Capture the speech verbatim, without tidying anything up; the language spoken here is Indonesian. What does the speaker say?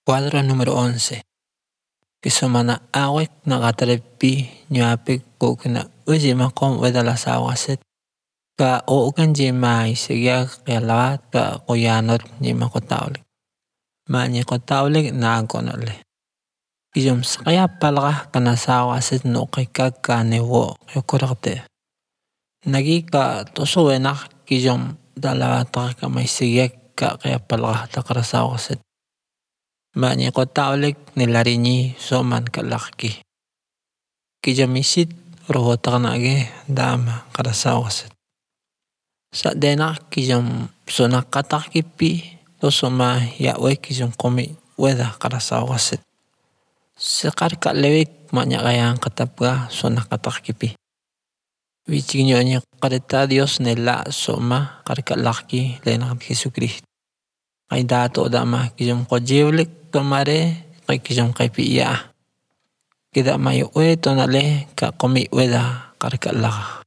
Cuadro número once. Kisomana awek nakatalepi nyapik kukina ujima kom weda las awaset. Ka uukan jima isigia kialawat ka kuyanot jima kotaulik. Ma nye kotaulik na agonole. Kijom sakaya palaka kana sawaset no kikag ka newo yokorakte. Nagi ka toso wenak kijom dalawata ka maisigia ka kaya palaka takara sawaset. Ma nye kotaulik nilarinyi soman kalaki. Kijom isit rohotak nage dama kada sawaset. Sa denak kijom sonak katak kipi toso ma yawe kijom komi weda kada sawaset. Sekar ka lewik maknya kayang katapga sonak katak kipi. Wicing nyonya kadeta Dios nela soma karika laki lenak Jesucristo. Kay dato dama kijom kojewlik kamare kay kijom kay piya. Kita mayo we tonale ka komi weda karika laka.